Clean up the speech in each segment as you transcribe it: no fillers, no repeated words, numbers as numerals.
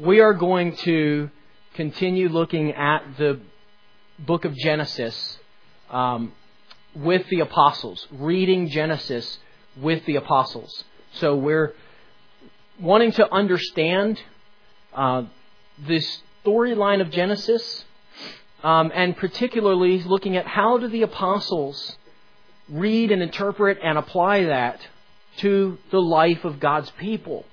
we are going to continue looking at the book of Genesis with the apostles, reading Genesis with the apostles. So we're wanting to understand this storyline of Genesis, and particularly looking at how do the apostles read and interpret and apply that to the life of God's people.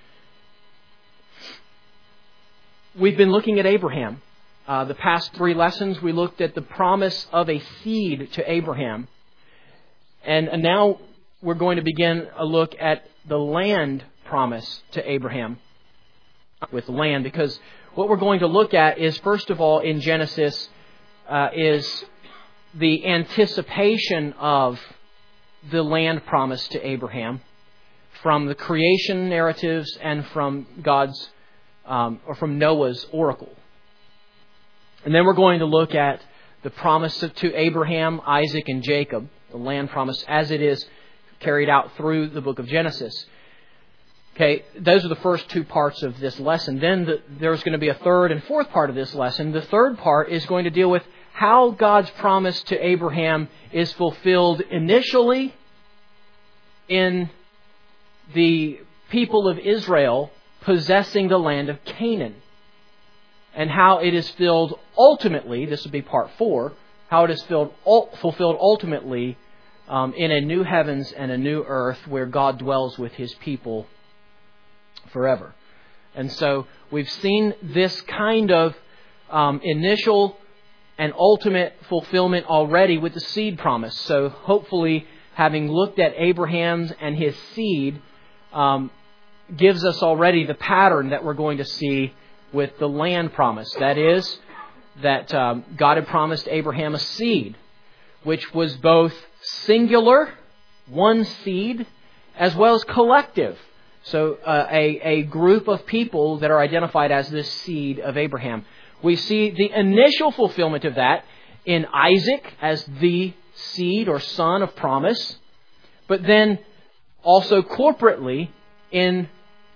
We've been looking at Abraham. The past 3 lessons, we looked at the promise of a seed to Abraham. And now we're going to begin a look at the land promise to Abraham with land, because what we're going to look at is, first of all, in Genesis, is the anticipation of the land promise to Abraham from the creation narratives and from God's or from Noah's oracle. And then we're going to look at the promise to Abraham, Isaac, and Jacob, the land promise as it is carried out through the book of Genesis. Okay, those are the first 2 parts of this lesson. Then there's going to be a third and fourth part of this lesson. The third part is going to deal with how God's promise to Abraham is fulfilled initially in the people of Israel possessing the land of Canaan, and how it is filled ultimately, this would be part 4, how it is fulfilled ultimately in a new heavens and a new earth where God dwells with His people forever. And so we've seen this kind of initial and ultimate fulfillment already with the seed promise. So hopefully, having looked at Abraham's and his seed, gives us already the pattern that we're going to see with the land promise. That is, that God had promised Abraham a seed, which was both singular, one seed, as well as collective. So a group of people that are identified as this seed of Abraham. We see the initial fulfillment of that in Isaac as the seed or son of promise, but then also corporately in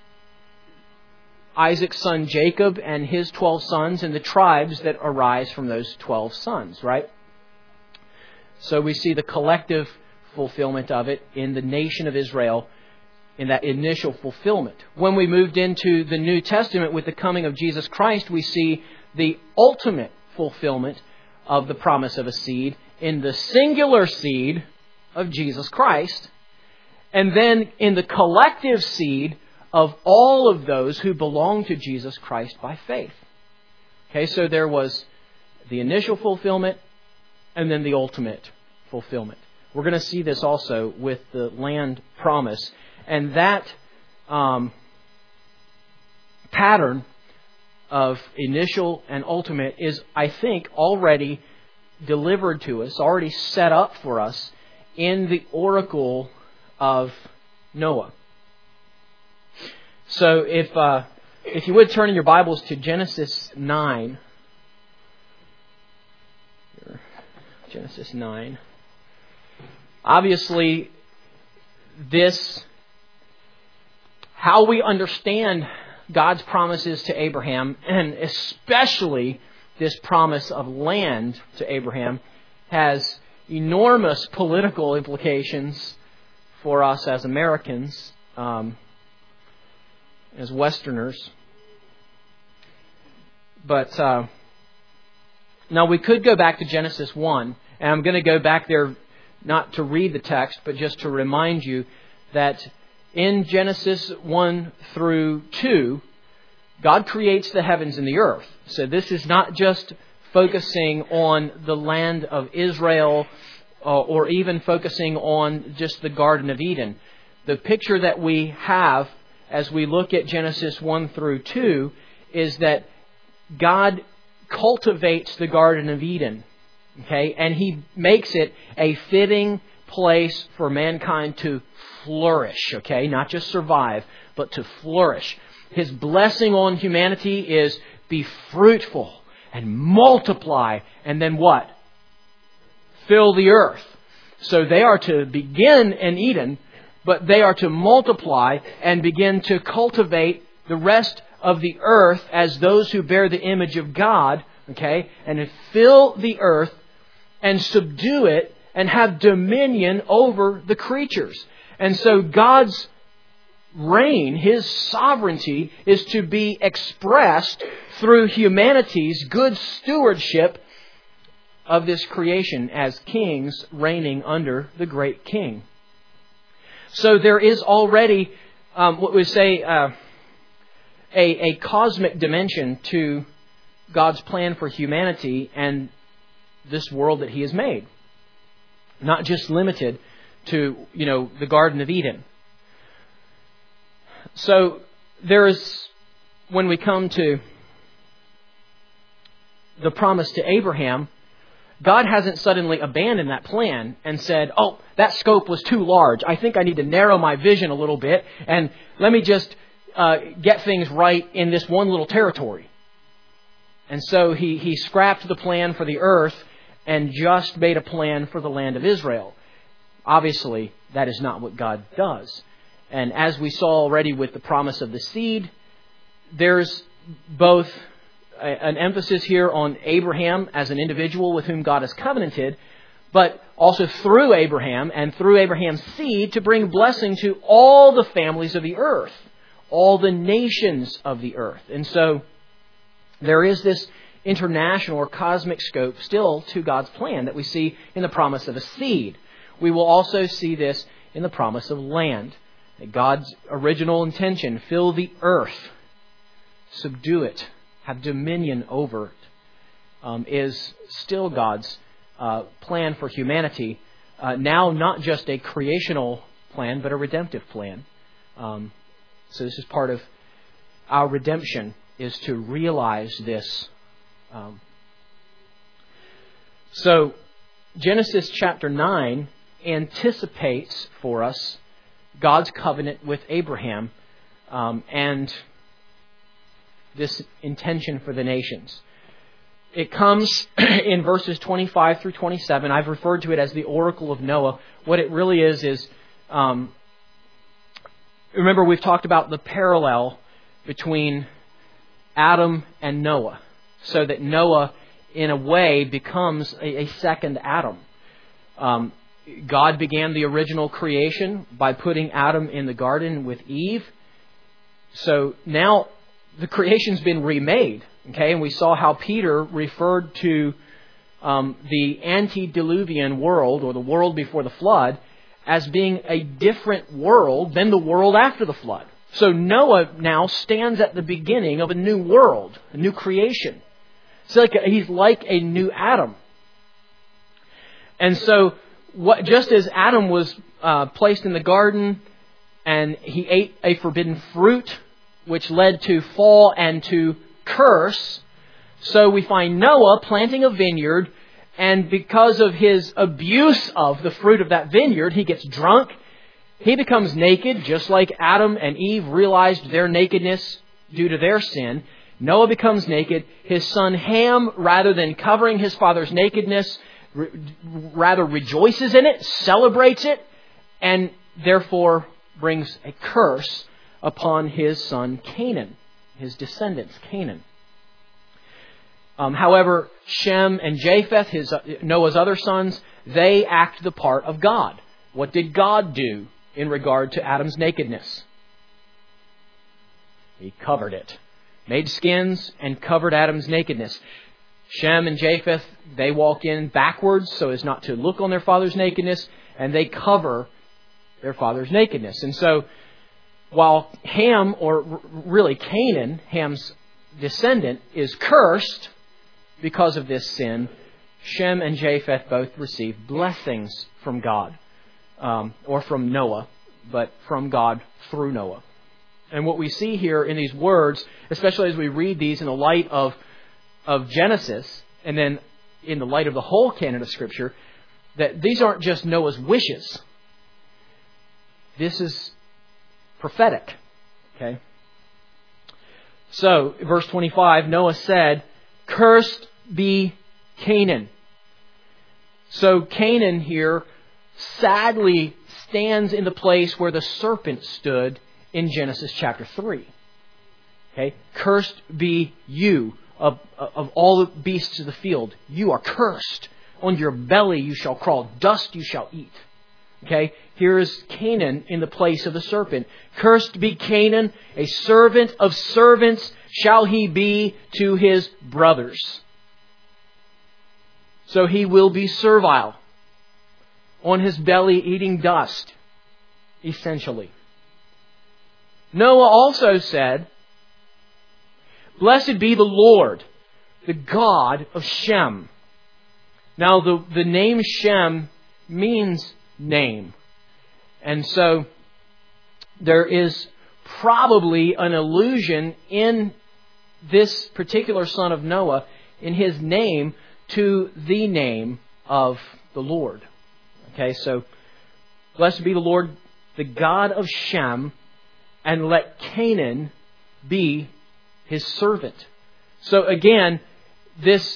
Isaac's son Jacob and his 12 sons and the tribes that arise from those 12 sons, right? So we see the collective fulfillment of it in the nation of Israel in that initial fulfillment. When we moved into the New Testament with the coming of Jesus Christ, we see the ultimate fulfillment of the promise of a seed in the singular seed of Jesus Christ, and then in the collective seed of all of those who belong to Jesus Christ by faith. Okay, so there was the initial fulfillment and then the ultimate fulfillment. We're going to see this also with the land promise. And that pattern of initial and ultimate is, I think, already delivered to us, already set up for us in the oracle of Noah. So if you would turn in your Bibles to Genesis 9. Genesis 9. Obviously, how we understand God's promises to Abraham, and especially this promise of land to Abraham, has enormous political implications for us as Americans, as Westerners. But now we could go back to Genesis 1, and I'm going to go back there not to read the text, but just to remind you that in Genesis 1 through 2, God creates the heavens and the earth. So this is not just focusing on the land of Israel or even focusing on just the Garden of Eden. The picture that we have as we look at Genesis 1 through 2 is that God cultivates the Garden of Eden. Okay? And He makes it a fitting place for mankind to flourish. Okay? Not just survive, but to flourish. His blessing on humanity is be fruitful and multiply, and then what? Fill the earth. So they are to begin in Eden, but they are to multiply and begin to cultivate the rest of the earth as those who bear the image of God, okay, and to fill the earth and subdue it and have dominion over the creatures. And so God's reign, His sovereignty, is to be expressed through humanity's good stewardship of this creation as kings reigning under the great King. So there is already, what we say, a cosmic dimension to God's plan for humanity and this world that He has made. Not just limited to, the Garden of Eden. So there is, when we come to the promise to Abraham, God hasn't suddenly abandoned that plan and said, oh, that scope was too large. I think I need to narrow my vision a little bit and let me just get things right in this one little territory. And so he scrapped the plan for the earth and just made a plan for the land of Israel. Obviously, that is not what God does. And as we saw already with the promise of the seed, there's both an emphasis here on Abraham as an individual with whom God has covenanted, but also through Abraham and through Abraham's seed to bring blessing to all the families of the earth, all the nations of the earth. And so there is this international or cosmic scope still to God's plan that we see in the promise of a seed. We will also see this in the promise of land. God's original intention, fill the earth, subdue it, have dominion over it, is still God's plan for humanity. Now not just a creational plan, but a redemptive plan. So this is part of our redemption, is to realize this. So Genesis chapter 9 anticipates for us God's covenant with Abraham and this intention for the nations. It comes in verses 25 through 27. I've referred to it as the oracle of Noah. What it really is remember we've talked about the parallel between Adam and Noah, so that Noah, in a way, becomes a second Adam. God began the original creation by putting Adam in the garden with Eve. So now the creation's been remade. Okay, and we saw how Peter referred to the antediluvian world, or the world before the flood, as being a different world than the world after the flood. So Noah now stands at the beginning of a new world, a new creation. He's like a new Adam. And so, just as Adam was placed in the garden and he ate a forbidden fruit, which led to fall and to curse, so we find Noah planting a vineyard, and because of his abuse of the fruit of that vineyard, he gets drunk. He becomes naked, just like Adam and Eve realized their nakedness due to their sin. Noah becomes naked. His son Ham, rather than covering his father's nakedness, rather rejoices in it, celebrates it, and therefore brings a curse upon his son Canaan, his descendants, Canaan. However, Shem and Japheth, Noah's other sons, they act the part of God. What did God do in regard to Adam's nakedness? He covered it. Made skins and covered Adam's nakedness. Shem and Japheth, they walk in backwards so as not to look on their father's nakedness, and they cover their father's nakedness. And so, while Ham, or really Canaan, Ham's descendant, is cursed because of this sin, Shem and Japheth both receive blessings from God, or from Noah, but from God through Noah. And what we see here in these words, especially as we read these in the light of Genesis, and then in the light of the whole canon of Scripture, that these aren't just Noah's wishes. This is prophetic. Okay? So, verse 25, Noah said, "Cursed be Canaan." So Canaan here sadly stands in the place where the serpent stood in Genesis chapter 3. Okay? Cursed be you of all the beasts of the field. You are cursed. On your belly you shall crawl. Dust you shall eat. Okay? Here is Canaan in the place of the serpent. Cursed be Canaan, a servant of servants shall he be to his brothers. So he will be servile, on his belly eating dust, essentially. Noah also said, "Blessed be the Lord, the God of Shem." Now the name Shem means name. And so there is probably an allusion in this particular son of Noah, in his name, to the name of the Lord. Okay, so blessed be the Lord, the God of Shem, and let Canaan be his servant. So again, this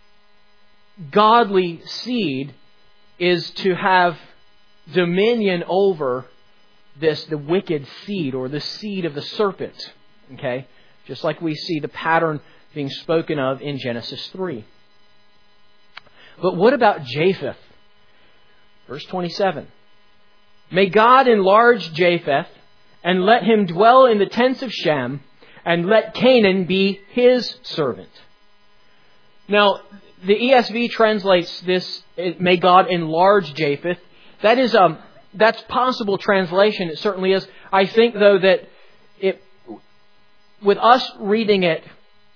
godly seed is to have dominion over the wicked seed, or the seed of the serpent. Okay? Just like we see the pattern being spoken of in Genesis 3. But what about Japheth? Verse 27. May God enlarge Japheth, and let him dwell in the tents of Shem, and let Canaan be his servant. Now, the ESV translates this, may God enlarge Japheth. That's possible translation. It certainly is. I think, though, that with us reading it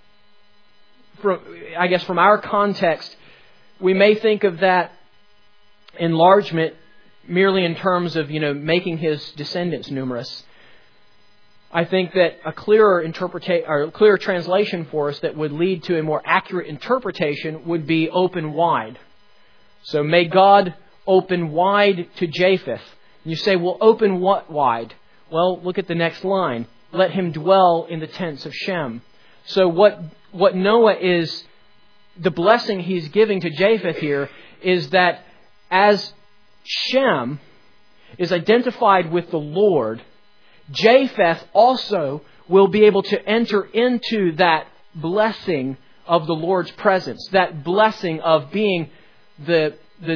from our context, we may think of that enlargement merely in terms of, making his descendants numerous. I think that a clearer translation for us that would lead to a more accurate interpretation would be open wide. So may God open wide to Japheth. And you say, well, open what wide? Well, look at the next line. Let him dwell in the tents of Shem. So what Noah is, the blessing he's giving to Japheth here is that as Shem is identified with the Lord, Japheth also will be able to enter into that blessing of the Lord's presence, that blessing of being the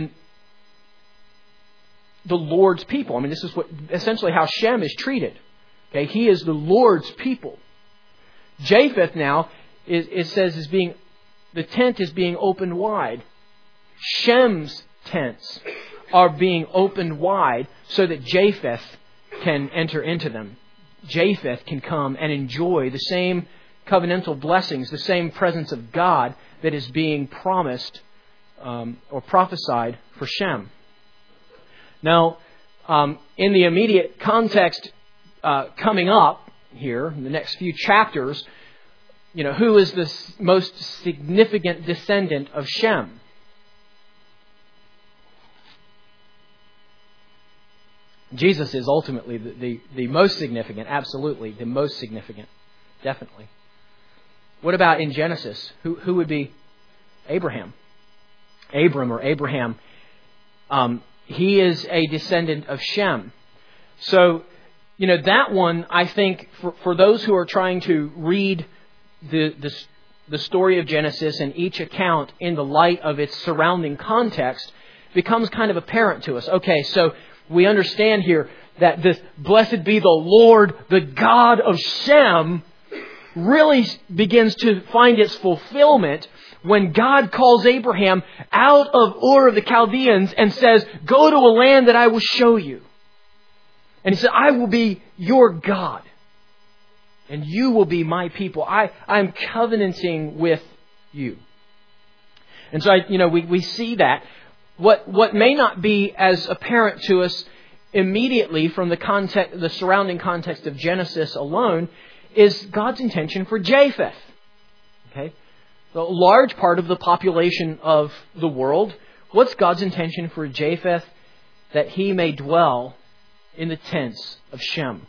Lord's people. I mean, this is essentially how Shem is treated. Okay, he is the Lord's people. Japheth now, it says, the tent is being opened wide. Shem's tents are being opened wide so that Japheth can enter into them. Japheth can come and enjoy the same covenantal blessings, the same presence of God that is being promised or prophesied for Shem. Now, in the immediate context coming up here, in the next few chapters, who is the most significant descendant of Shem? Jesus is ultimately the most significant, absolutely, the most significant, definitely. What about in Genesis? Who would be Abraham? Abram or Abraham. He is a descendant of Shem. So, that one, I think, for those who are trying to read the story of Genesis and each account in the light of its surrounding context, becomes kind of apparent to us. Okay, so we understand here that this blessed be the Lord, the God of Shem, really begins to find its fulfillment when God calls Abraham out of Ur of the Chaldeans and says, go to a land that I will show you. And he said, I will be your God, and you will be my people. I'm covenanting with you. And so, we see that. What may not be as apparent to us immediately from the surrounding context of Genesis alone is God's intention for Japheth. Okay? The large part of the population of the world, what's God's intention for Japheth? That he may dwell in the tents of Shem.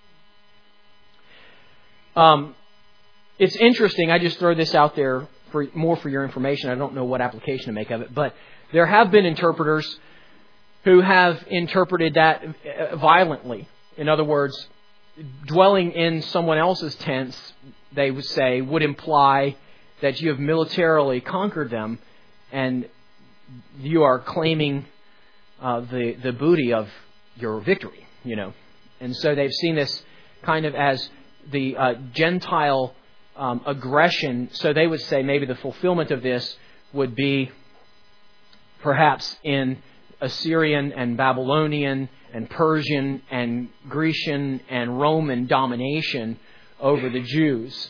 It's interesting, I just throw this out there for your information. I don't know what application to make of it, but there have been interpreters who have interpreted that violently. In other words, dwelling in someone else's tents they would say, would imply that you have militarily conquered them and you are claiming the booty of your victory, And so they've seen this kind of as the Gentile aggression. So they would say maybe the fulfillment of this would be perhaps in Assyrian and Babylonian and Persian and Grecian and Roman domination over the Jews.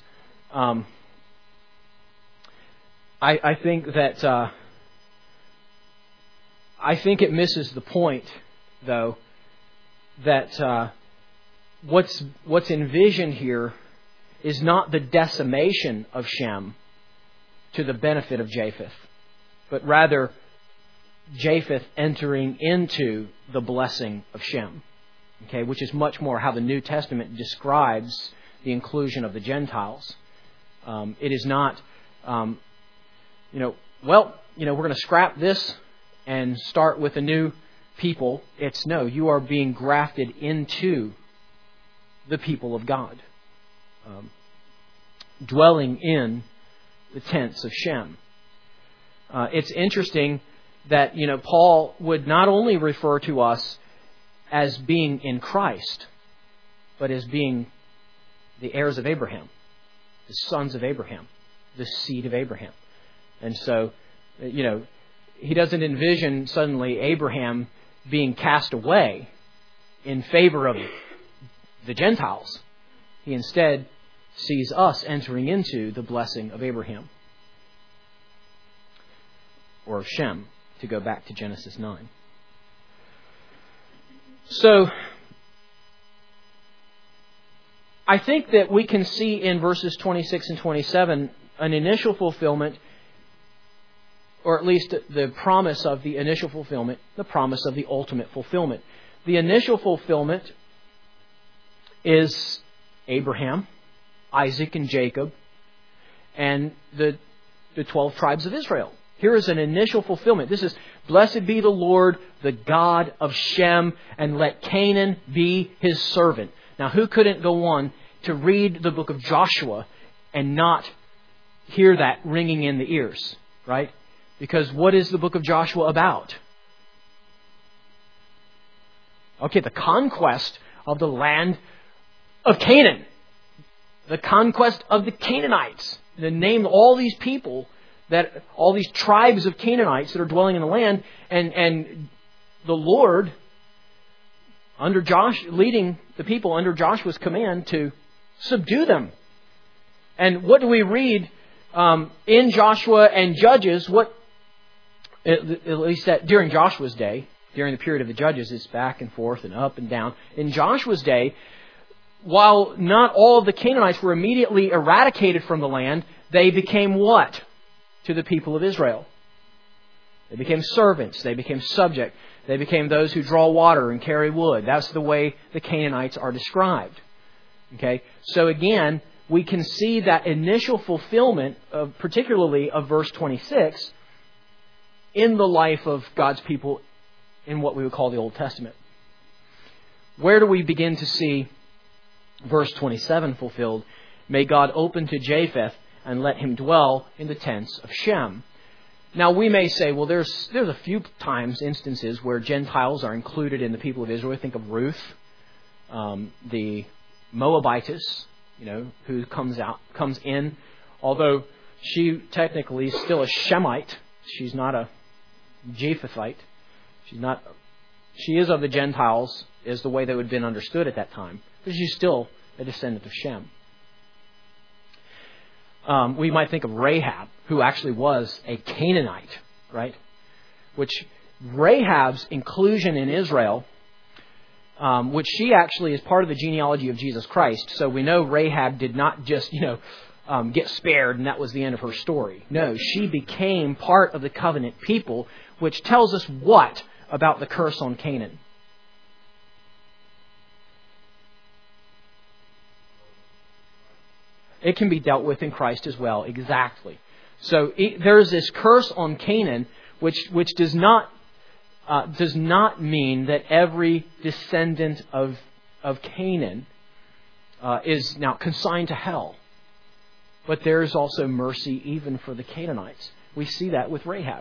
I think that I think it misses the point, though, that what's envisioned here is not the decimation of Shem to the benefit of Japheth, but rather Japheth entering into the blessing of Shem, okay, which is much more how the New Testament describes the inclusion of the Gentiles. It is not, we're going to scrap this and start with a new people. It's no, you are being grafted into the people of God, dwelling in the tents of Shem. It's interesting that, Paul would not only refer to us as being in Christ, but as being the heirs of Abraham, the sons of Abraham, the seed of Abraham. And so, he doesn't envision suddenly Abraham being cast away in favor of the Gentiles. He instead sees us entering into the blessing of Abraham, or of Shem, to go back to Genesis 9. So, I think that we can see in verses 26 and 27 an initial fulfillment, or at least the promise of the initial fulfillment, the promise of the ultimate fulfillment. The initial fulfillment is Abraham, Isaac, and Jacob, and the 12 tribes of Israel. Here is an initial fulfillment. This is, blessed be the Lord, the God of Shem, and let Canaan be his servant. Now, who couldn't go on to read the book of Joshua and not hear that ringing in the ears, right? Because what is the book of Joshua about? Okay, the conquest of the land of Canaan. The conquest of the Canaanites. To name all these people, all these tribes of Canaanites that are dwelling in the land, and the Lord, leading the people under Joshua's command to subdue them. And what do we read in Joshua and Judges? At least during Joshua's day, during the period of the Judges, it's back and forth and up and down. In Joshua's day, while not all of the Canaanites were immediately eradicated from the land, they became what to the people of Israel? They became servants. They became subject. They became those who draw water and carry wood. That's the way the Canaanites are described. Okay, so again, we can see that initial fulfillment, particularly of verse 26, in the life of God's people in what we would call the Old Testament. Where do we begin to see verse 27 fulfilled? May God open to Japheth and let him dwell in the tents of Shem. Now we may say, well, there's a few instances where Gentiles are included in the people of Israel. Think of Ruth, the Moabitess, who comes in, although she technically is still a Shemite. She's not a Japhethite. She is of the Gentiles, is the way that would have been understood at that time. But she's still a descendant of Shem. We might think of Rahab, who actually was a Canaanite, right? Which Rahab's inclusion in Israel, which she actually is part of the genealogy of Jesus Christ. So we know Rahab did not just, get spared and that was the end of her story. No, she became part of the covenant people, which tells us what about the curse on Canaan? It can be dealt with in Christ as well. Exactly. So there's this curse on Canaan, which does not mean that every descendant of Canaan is now consigned to hell. but there is also mercy even for the Canaanites. We see that with Rahab.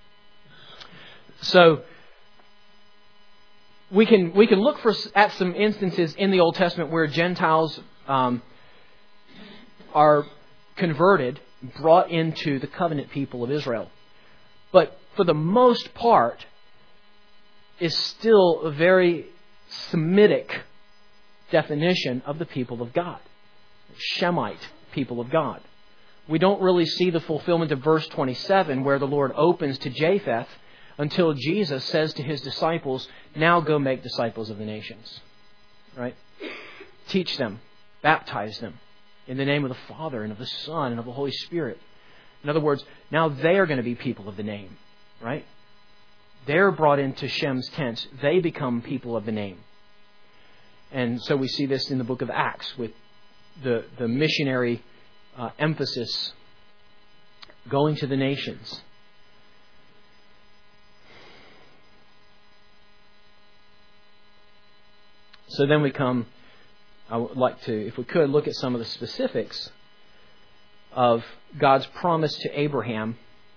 So we can look at some instances in the Old Testament where Gentiles are converted, brought into the covenant people of Israel. But for the most part, is still a very Semitic definition of the people of God. Shemite people of God. We don't really see the fulfillment of verse 27 where the Lord opens to Japheth until Jesus says to His disciples, now go make disciples of the nations. Right? Teach them, baptize them in the name of the Father and of the Son and of the Holy Spirit. In other words, now they are going to be people of the name. Right? They're brought into Shem's tent. They become people of the name. And so we see this in the book of Acts with the missionary emphasis going to the nations. So then we come, I would like to, if we could, look at some of the specifics of God's promise to Abraham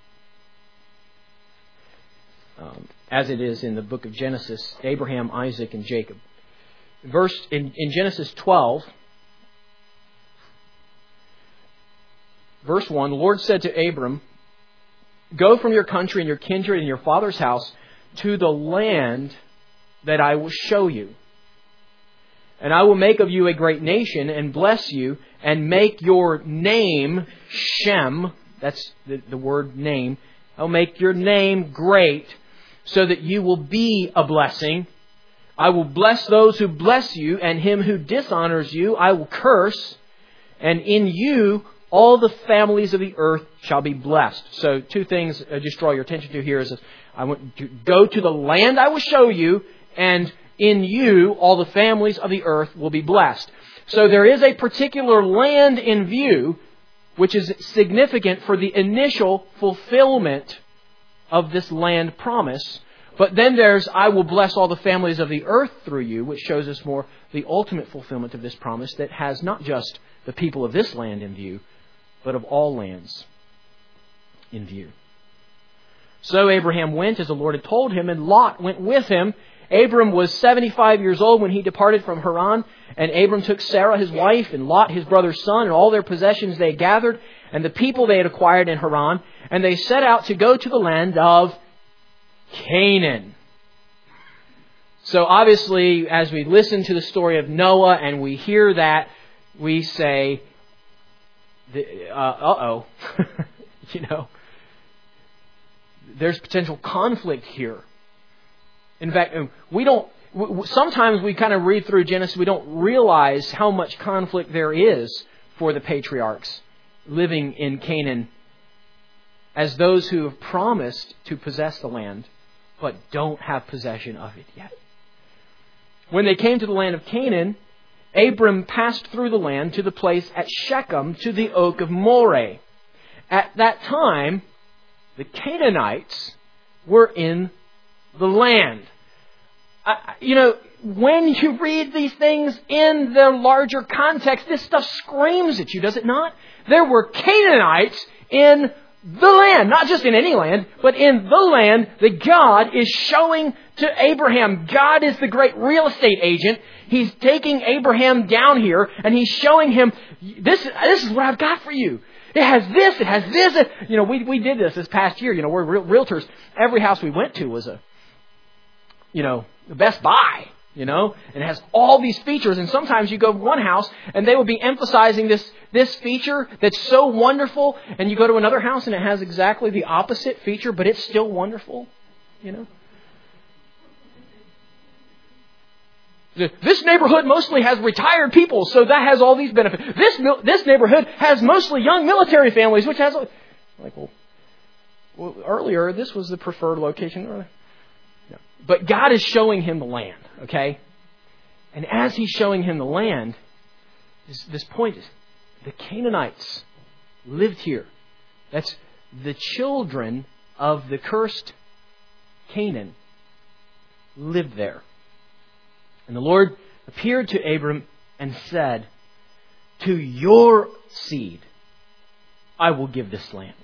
as it is in the book of Genesis, Abraham, Isaac, and Jacob. In Genesis 12, verse 1, the Lord said to Abram, go from your country and your kindred and your father's house to the land that I will show you. And I will make of you a great nation and bless you and make your name Shem. That's the word name. I'll make your name great so that you will be a blessing. I will bless those who bless you, and him who dishonors you I will curse. And in you all the families of the earth shall be blessed. So two things I just draw your attention to here is I want to go to the land I will show you, and in you all the families of the earth will be blessed. So there is a particular land in view which is significant for the initial fulfillment of this land promise. But then there's, I will bless all the families of the earth through you, which shows us more the ultimate fulfillment of this promise that has not just the people of this land in view, but of all lands in view. So Abraham went as the Lord had told him, and Lot went with him. Abram was 75 years old when he departed from Haran, and Abram took Sarah his wife, and Lot his brother's son, and all their possessions they gathered, and the people they had acquired in Haran, and they set out to go to the land of Canaan. So obviously, as we listen to the story of Noah and we hear that, we say, uh-oh, there's potential conflict here. In fact, sometimes we kind of read through Genesis, we don't realize how much conflict there is for the patriarchs living in Canaan as those who have promised to possess the land, but don't have possession of it yet. When they came to the land of Canaan, Abram passed through the land to the place at Shechem, to the oak of Moreh. At that time, the Canaanites were in the land. When you read these things in the larger context, this stuff screams at you, does it not? There were Canaanites in the land, not just in any land, but in the land that God is showing to Abraham. God is the great real estate agent. He's taking Abraham down here and He's showing him, this is what I've got for you. It has this, it has this. We did this past year. We're realtors. Every house we went to was a Best Buy, and it has all these features. And sometimes you go to one house and they will be emphasizing this feature that's so wonderful. And you go to another house and it has exactly the opposite feature, but it's still wonderful, This neighborhood mostly has retired people, so that has all these benefits. This neighborhood has mostly young military families, which has earlier this was the preferred location. But God is showing him the land, okay? And as He's showing him the land, this point is the Canaanites lived here. That's the children of the cursed Canaan lived there. And the Lord appeared to Abram and said, to your seed I will give this land.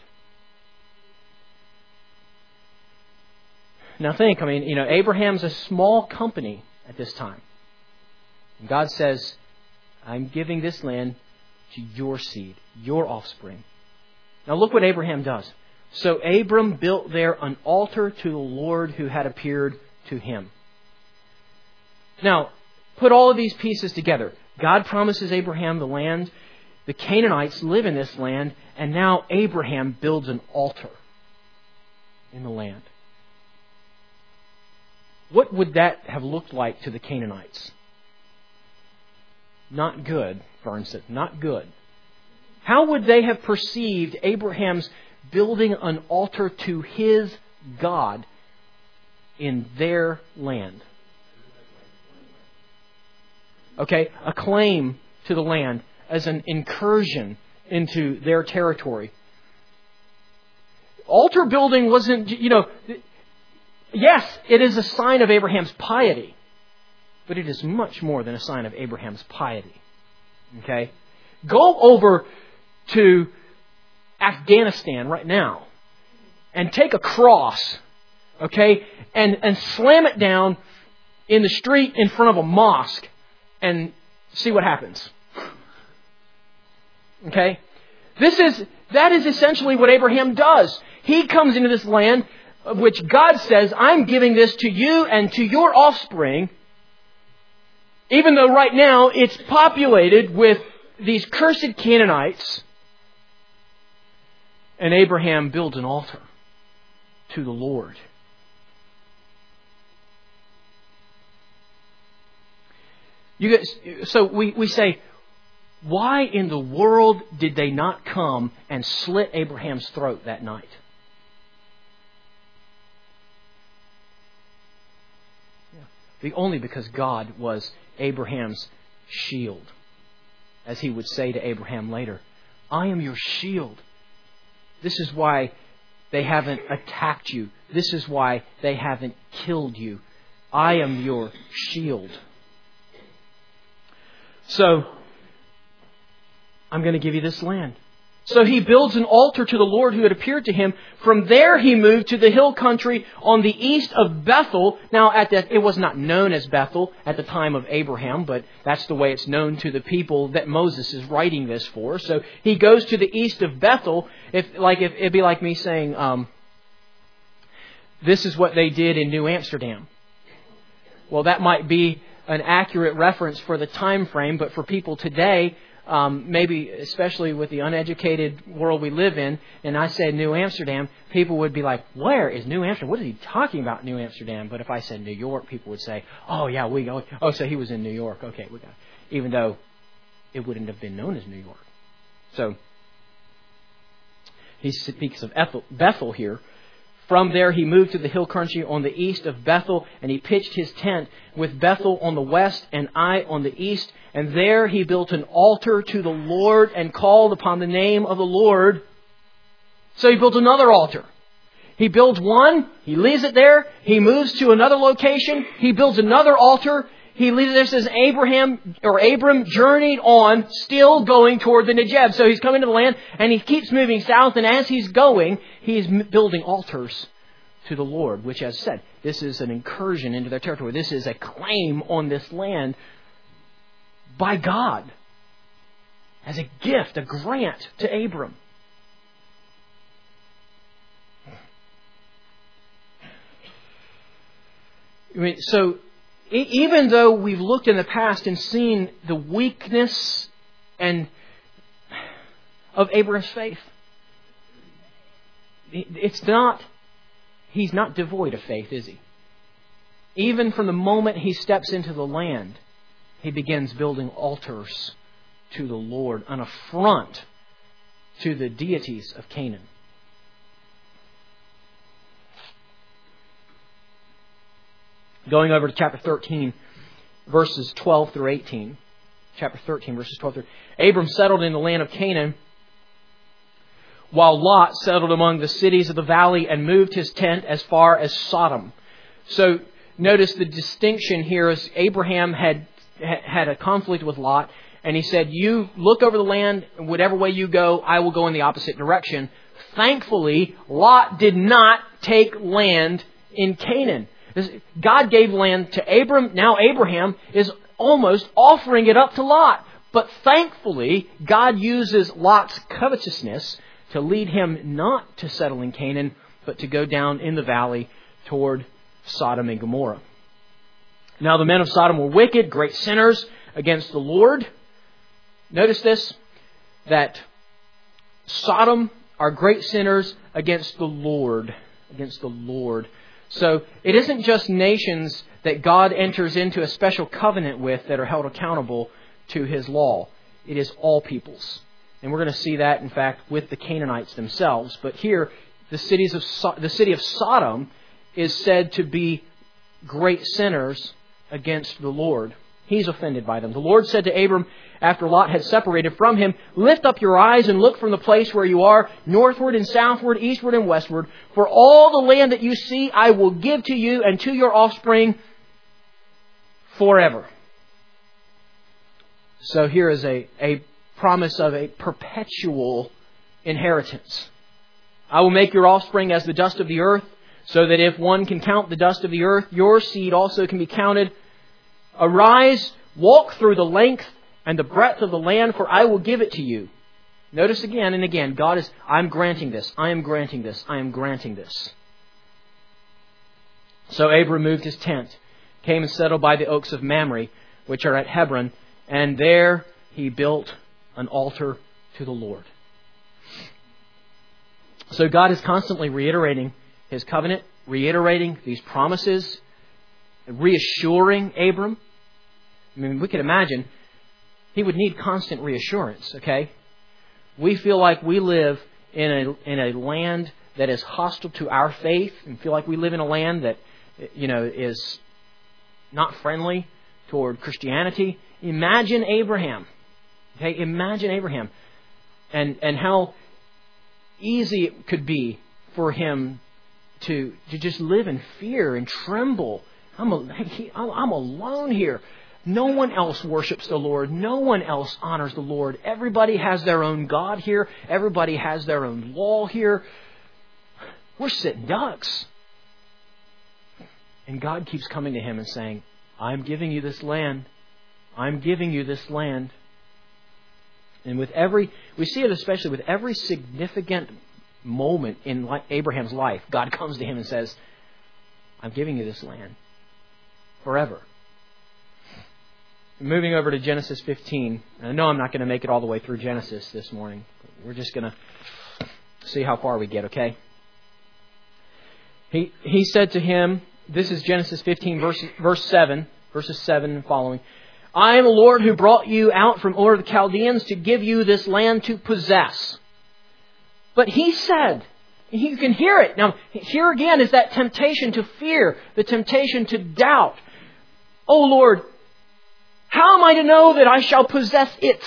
Now think, Abraham's a small company at this time. And God says, I'm giving this land to your seed, your offspring. Now look what Abraham does. So Abram built there an altar to the Lord who had appeared to him. Now, put all of these pieces together. God promises Abraham the land. The Canaanites live in this land. And now Abraham builds an altar in the land. What would that have looked like to the Canaanites? Not good, Vern said. Not good. How would they have perceived Abraham's building an altar to his God in their land? Okay, a claim to the land as an incursion into their territory. Altar building wasn't, yes, it is a sign of Abraham's piety, but it is much more than a sign of Abraham's piety. Okay? Go over to Afghanistan right now and take a cross, okay, and slam it down in the street in front of a mosque and see what happens. Okay? That is essentially what Abraham does. He comes into this land of which God says, I'm giving this to you and to your offspring, even though right now it's populated with these cursed Canaanites. And Abraham builds an altar to the Lord. So we say, why in the world did they not come and slit Abraham's throat that night? Only because God was Abraham's shield. As he would say to Abraham later, I am your shield. This is why they haven't attacked you. This is why they haven't killed you. I am your shield. So, I'm going to give you this land. So he builds an altar to the Lord who had appeared to him. From there he moved to the hill country on the east of Bethel. Now, it was not known as Bethel at the time of Abraham, but that's the way it's known to the people that Moses is writing this for. So he goes to the east of Bethel. It'd be like me saying, this is what they did in New Amsterdam. Well, that might be an accurate reference for the time frame, but for people today, maybe especially with the uneducated world we live in, and I said New Amsterdam, people would be like, where is New Amsterdam? What is he talking about, New Amsterdam? But if I said New York, people would say, oh yeah, we go. Oh, so he was in New York. Okay, we got it. Even though it wouldn't have been known as New York. So he speaks of Bethel here. From there he moved to the hill country on the east of Bethel, and he pitched his tent with Bethel on the west and Ai on the east. And there he built an altar to the Lord and called upon the name of the Lord. So he built another altar. He builds one, he leaves it there, he moves to another location, he builds another altar, he leaves it there, says Abram journeyed on, still going toward the Negev. So he's coming to the land and he keeps moving south, and as he's going, he's building altars to the Lord, which, as said, this is an incursion into their territory. This is a claim on this land by God as a gift, a grant to Abram. So even though we've looked in the past and seen the weakness of Abraham's faith, he's not devoid of faith, is he? Even from the moment he steps into the land, he begins building altars to the Lord, an affront to the deities of Canaan. Going over to chapter 13, verses 12 through 18. Chapter 13, verses 12 through 18. Abram settled in the land of Canaan, while Lot settled among the cities of the valley and moved his tent as far as Sodom. So notice the distinction here is Abraham had a conflict with Lot, and he said, you look over the land, and whatever way you go, I will go in the opposite direction. Thankfully, Lot did not take land in Canaan. God gave land to Abram. Now Abraham is almost offering it up to Lot. But thankfully, God uses Lot's covetousness to lead him not to settle in Canaan, but to go down in the valley toward Sodom and Gomorrah. Now the men of Sodom were wicked, great sinners against the Lord. Notice this, that Sodom are great sinners against the Lord. Against the Lord. So it isn't just nations that God enters into a special covenant with that are held accountable to His law. It is all peoples. And we're going to see that, in fact, with the Canaanites themselves. But here, the city of Sodom is said to be great sinners against the Lord. He's offended by them. The Lord said to Abram, after Lot had separated from him, lift up your eyes and look from the place where you are, northward and southward, eastward and westward. For all the land that you see, I will give to you and to your offspring forever. So here is a promise of a perpetual inheritance. I will make your offspring as the dust of the earth, so that if one can count the dust of the earth, your seed also can be counted. Arise, walk through the length and the breadth of the land, for I will give it to you. Notice again and again, God is, I'm granting this, I am granting this, I am granting this. So Abram moved his tent, came and settled by the oaks of Mamre, which are at Hebron, and there he built an altar to the Lord. So God is constantly reiterating His covenant, reiterating these promises, reassuring Abram. I mean, we could imagine he would need constant reassurance, okay? We feel like we live in a land that is hostile to our faith, and feel like we live in a land that, is not friendly toward Christianity. Imagine Abraham. Okay, imagine Abraham. And how easy it could be for him to just live in fear and tremble. I'm alone here. No one else worships the Lord. No one else honors the Lord. Everybody has their own God here. Everybody has their own law here. We're sitting ducks. And God keeps coming to him and saying, I'm giving you this land. I'm giving you this land. And we see it especially with every significant moment in Abraham's life, God comes to him and says, I'm giving you this land forever. Moving over to Genesis 15. I know I'm not going to make it all the way through Genesis this morning. We're just going to see how far we get, okay? He said to him, this is Genesis 15, verses 7 and following. I am the Lord who brought you out from Ur of the Chaldeans to give you this land to possess. But he said, you can hear it. Now, here again is that temptation to fear, the temptation to doubt. Oh Lord, how am I to know that I shall possess it?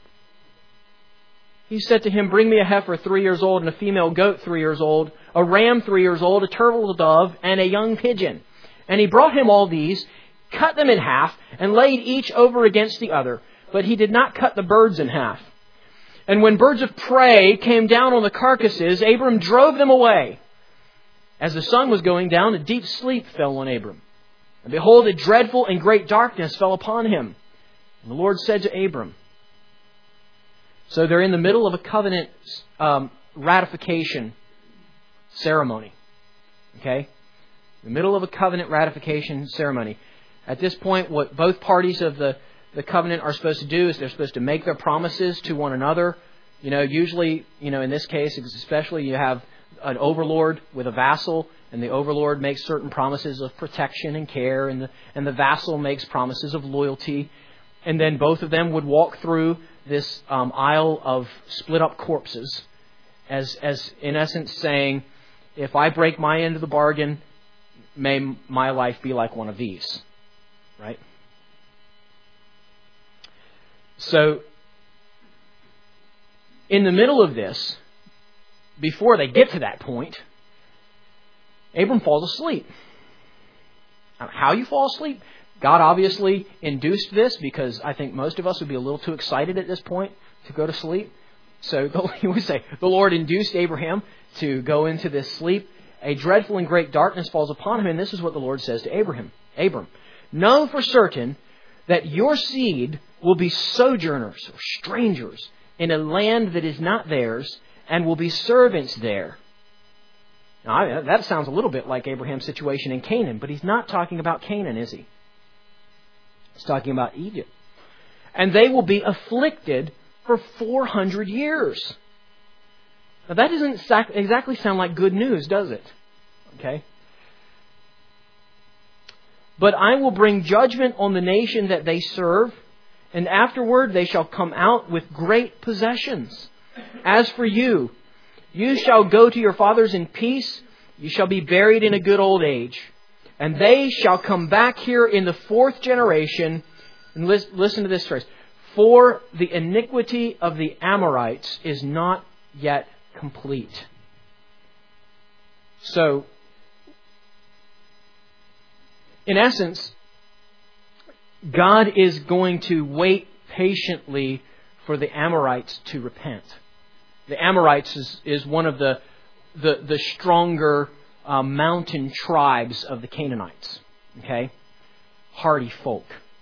He said to him, bring me a heifer 3 years old and a female goat 3 years old, a ram 3 years old, a turtle dove, and a young pigeon. And he brought him all these, cut them in half, and laid each over against the other. But he did not cut the birds in half. And when birds of prey came down on the carcasses, Abram drove them away. As the sun was going down, a deep sleep fell on Abram. And behold, a dreadful and great darkness fell upon him. And the Lord said to Abram, so they're in the middle of a covenant ratification ceremony. Okay? The middle of a covenant ratification ceremony. At this point, what both parties of the covenant are supposed to do is they're supposed to make their promises to one another. Usually, in this case, especially you have an overlord with a vassal, and the overlord makes certain promises of protection and care, and the vassal makes promises of loyalty. And then both of them would walk through this aisle of split up corpses as in essence saying, if I break my end of the bargain, may my life be like one of these. Right? So, in the middle of this, before they get to that point, Abram falls asleep. How you fall asleep? God obviously induced this because I think most of us would be a little too excited at this point to go to sleep. So he would say, the Lord induced Abraham to go into this sleep. A dreadful and great darkness falls upon him, and this is what the Lord says to Abram, know for certain that your seed will be sojourners or strangers in a land that is not theirs, and will be servants there. Now, that sounds a little bit like Abraham's situation in Canaan, but he's not talking about Canaan, is he? He's talking about Egypt. And they will be afflicted for 400 years. Now, that doesn't exactly sound like good news, does it? Okay. But I will bring judgment on the nation that they serve, and afterward they shall come out with great possessions. As for you, you shall go to your fathers in peace. You shall be buried in a good old age. And they shall come back here in the 4th generation. And listen to this phrase. For the iniquity of the Amorites is not yet complete. So, in essence, God is going to wait patiently for the Amorites to repent. The Amorites is one of the stronger mountain tribes of the Canaanites. Okay? Hardy folk.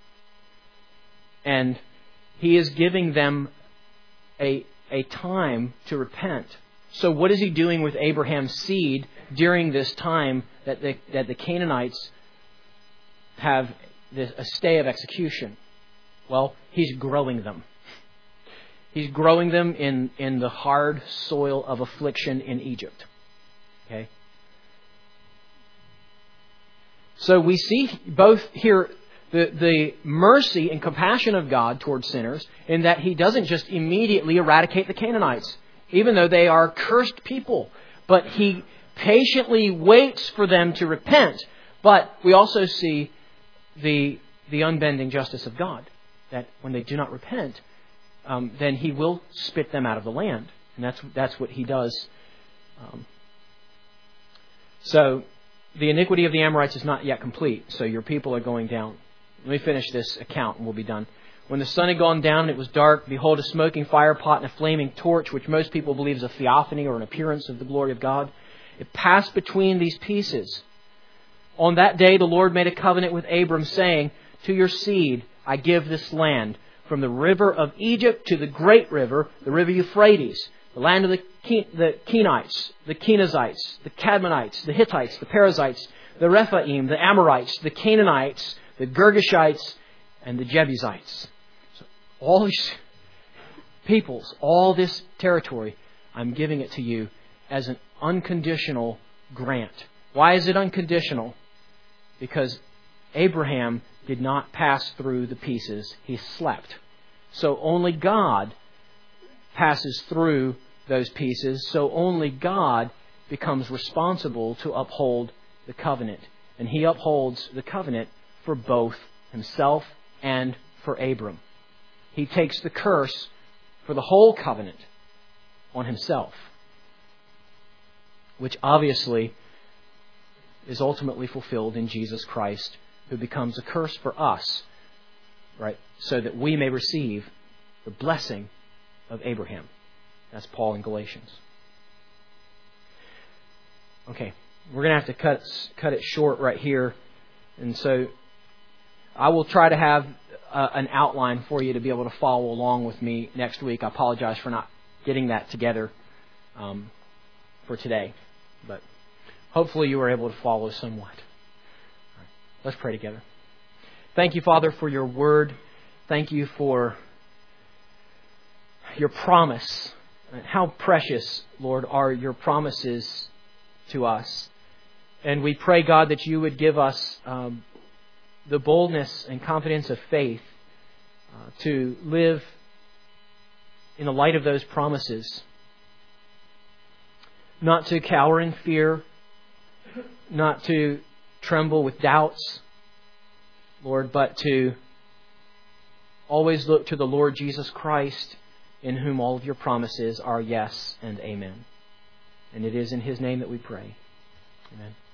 And He is giving them a time to repent. So what is He doing with Abraham's seed during this time that the Canaanites have a stay of execution? Well, He's growing them. He's growing them in the hard soil of affliction in Egypt. Okay? So we see both here the mercy and compassion of God towards sinners in that He doesn't just immediately eradicate the Canaanites, even though they are cursed people. But He patiently waits for them to repent. But we also see the unbending justice of God, that when they do not repent, then He will spit them out of the land. And that's what He does. So the iniquity of the Amorites is not yet complete. So your people are going down. Let me finish this account and we'll be done. When the sun had gone down and it was dark, behold, a smoking fire pot and a flaming torch, which most people believe is a theophany or an appearance of the glory of God. It passed between these pieces. On that day the Lord made a covenant with Abram, saying, to your seed I give this land, from the river of Egypt to the great river, the river Euphrates, the land of the Kenites, the Kenizzites, the Cadmonites, the Hittites, the Perizzites, the Rephaim, the Amorites, the Canaanites, the Girgashites, and the Jebusites. So all these peoples, all this territory, I'm giving it to you as an unconditional grant. Why is it unconditional? Because Abraham did not pass through the pieces. He slept. So only God passes through those pieces. So only God becomes responsible to uphold the covenant. And He upholds the covenant for both Himself and for Abram. He takes the curse for the whole covenant on Himself, which obviously is ultimately fulfilled in Jesus Christ, who becomes a curse for us, right? So that we may receive the blessing of Abraham. That's Paul in Galatians. Okay, we're going to have to cut it short right here. And so I will try to have an outline for you to be able to follow along with me next week. I apologize for not getting that together for today. But hopefully you were able to follow somewhat. All right, let's pray together. Thank you, Father, for your word. Thank you for your promise. How precious, Lord, are your promises to us. And we pray, God, that you would give us the boldness and confidence of faith to live in the light of those promises. Not to cower in fear, not to tremble with doubts, Lord, but to always look to the Lord Jesus Christ, in whom all of your promises are yes and amen. And it is in His name that we pray. Amen.